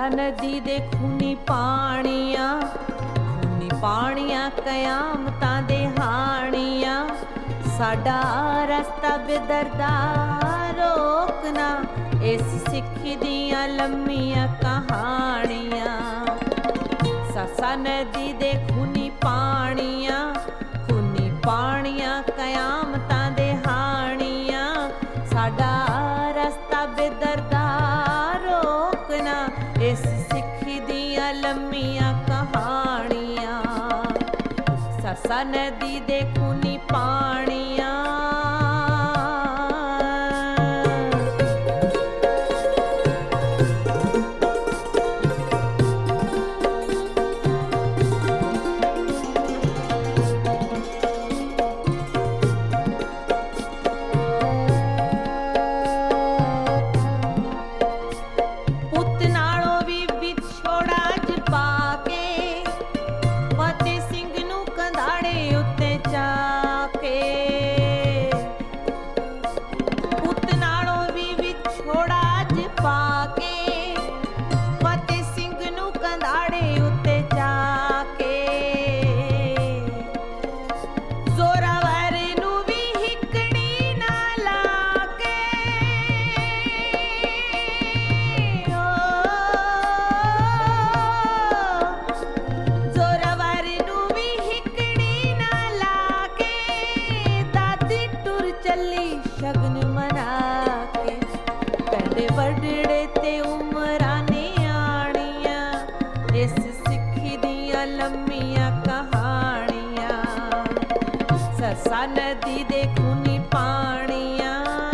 ਨਦੀ ਦੇ ਖੂਨੀ ਪਾਣੀਆਂ ਕਯਾਮਤਾਂ ਦੇ ਹਾਣੀਆਂ। ਸਾਡਾ ਰਸਤਾ ਬਿਦਰਦਾ ਰੋਕਣਾ, ਇਸ ਸਿੱਖੀ ਦੀਆਂ ਲੰਮੀਆਂ ਕਹਾਣੀਆਂ। ਸੱਸਾ ਨਦੀ ਦੇ ਖੂਨੀ ਪਾਣੀਆਂ ਕਯਾਮਤਾਂ ਦੇ ਹਾਣੀਆਂ। ਸਾਡਾ ਰਸਤਾ ਬਿਦਰਦਾ ਰੋਕਣਾ, ਇਸ ਸਿੱਖੀ ਦੀਆਂ ਲੰਮੀਆਂ ਕਹਾਣੀਆਂ। ਸੱਸਾ ਨਦੀ ਦੇ ਖੂਨੀ ਪਾਣੀਆਂ। ਲੰਮੀਆਂ ਕਹਾਣੀਆਂ। ਸੱਸਾ ਨਦੀ ਦੇ ਖੂਨੀ ਪਾਣੀਆਂ।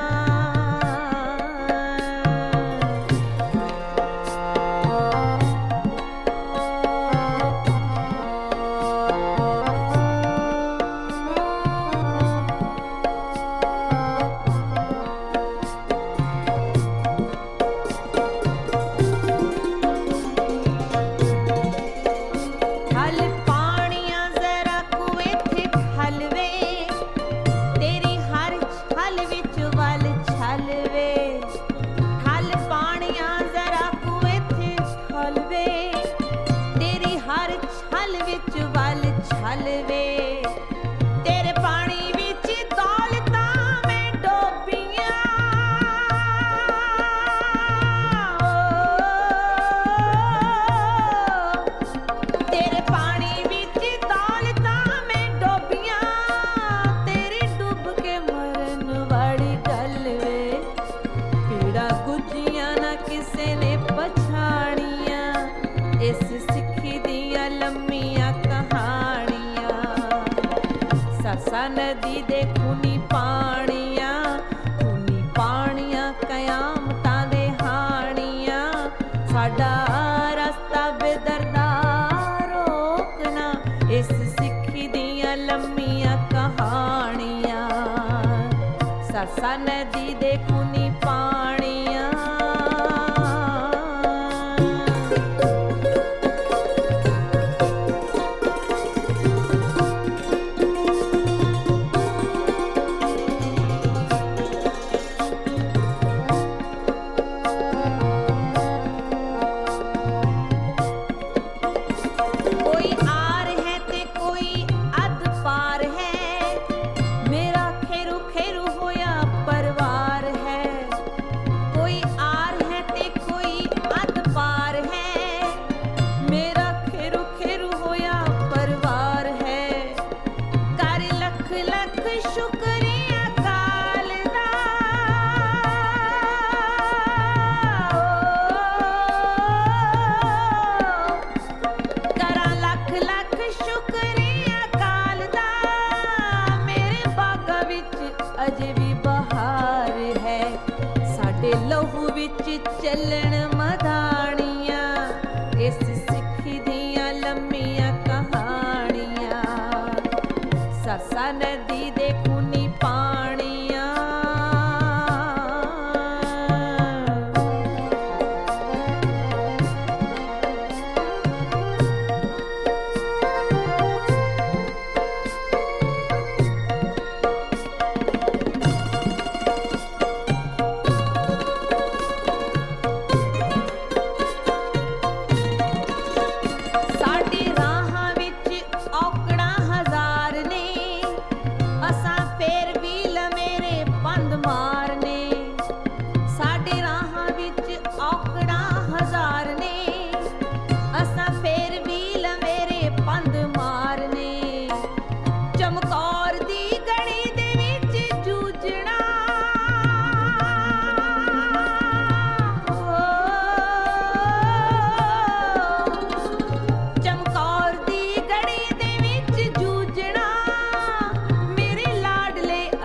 ਤੇਰੇ ਪਾਣੀ ਵਿੱਚ ਦੌਲਤਾਂ ਮੈਂ ਡੋਬੀਆਂ। ਤੇਰੇ ਪਾਣੀ ਵਿੱਚ ਦੌਲਤਾਂ ਮੈਂ ਡੋਬੀਆਂ। ਤੇਰੀ ਡੁੱਬ ਕੇ ਮਰਨ ਵਾਲੀ ਗੱਲ ਵੇ, ਪੀੜਾ ਗੁੱਝੀਆਂ ਨਾ ਕਿਸੇ ਨੇ ਪਛਾਣੀਆਂ। ਇਸ ਸਿੱਖੀ ਦੀਆਂ ਲੰਮੀਆਂ ਕਹਾਣੀਆਂ। ਸੱਸਾ ਨਦੀ ਦੇ ਖੂਨੀ ਪਾਣੀਆਂ ਕਯਾਮਤਾਂ ਦੇ ਹਾਣੀਆਂ। ਸਾਡਾ ਰਸਤਾ ਬਿਦਰਦਾ ਰੋਕਣਾ, ਇਸ ਸਿੱਖੀ ਦੀਆਂ ਲੰਮੀਆਂ ਕਹਾਣੀਆਂ। ਸੱਸਾ ਨਦੀ ਦੇ ਖੂਨੀ ਪਾਣੀਆਂ। ਲਹੂ ਵਿੱਚ ਚੱਲਣ ਮਧਾਣੀਆਂ। ਇਸ ਸਿੱਖੀ ਦੀਆਂ ਲੰਮੀਆਂ ਕਹਾਣੀਆਂ। ਸੱਸਾ ਨਦੀ ਦੇ ਖੂਨੀ ਪਾਣੀਆਂ।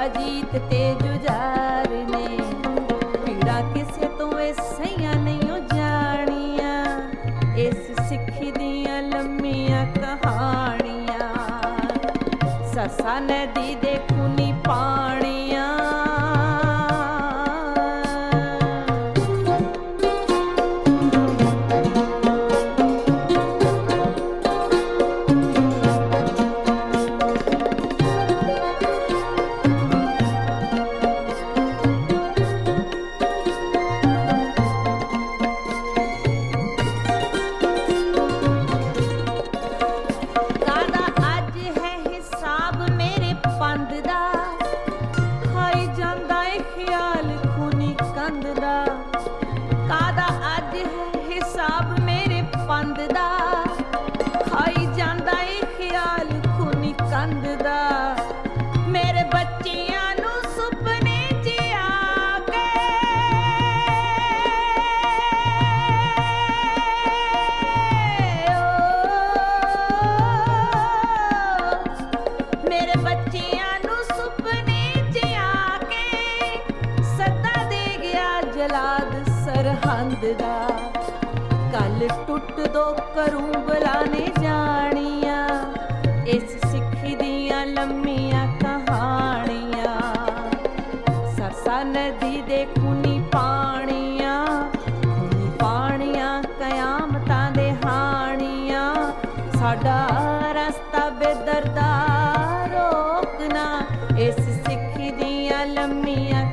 ਜੀਤ ਤੇ ਜੁਝਾਰ ਨੇ, ਪੀੜਾ ਕਿਸੇ ਤੋਂ ਐਸੀਆਂ ਨਹੀਂ ਉਹ ਜਾਣੀਆਂ, ਇਸ ਸਿੱਖੀ ਦੀਆਂ ਲੰਮੀਆਂ ਕਹਾਣੀਆਂ। ਸੱਸਾ ਨਦੀ ਦੇ ਖੂਨੀ ਪਾਣੀਆਂ, ਕਾਦਾ ਅੱਜ ਹੈ ਹਿਸਾਬ ਮੇਰੇ ਪੰਦ ਦਾ, ਖਾਈ ਜਾਂਦਾ ਏ ਖਿਆਲ ਖੂਨੀ ਕੰਧ ਦਾ। ਮੇਰੇ ਬੱਚਿਆਂ ਨੂੰ ਸੁਪਨੇ ਚ ਆ ਕੇ ਮੇਰੇ ਬੱਚਿਆਂ ਨੂੰ ਸੁਪਨੇ ਚ ਆ ਕੇ ਸੱਦਾ ਦੇ ਗਿਆ ਜਲਾਦ ਸਰਹੰਦ ਦਾ। ਕੱਲ ਟੁੱਟ ਦੋ ਕਰੂੰ ਬੁਲਾਣੇ ਜਾਣੀਆਂ, ਇਸ ਸਿੱਖੀ ਦੀਆਂ ਲੰਮੀਆਂ ਕਹਾਣੀਆਂ। ਸਰਸਾ ਨਦੀ ਦੇ ਖੂਨੀ ਪਾਣੀਆਂ, ਖੂਨੀ ਪਾਣੀਆਂ ਕਿਆਮਤਾਂ ਦੇ ਹਾਣੀਆਂ। ਸਾਡਾ ਰਸਤਾ ਬੇਦਰਦਾ ਰੋਕਣਾ, ਇਸ ਸਿੱਖੀ ਦੀਆਂ ਲੰਮੀਆਂ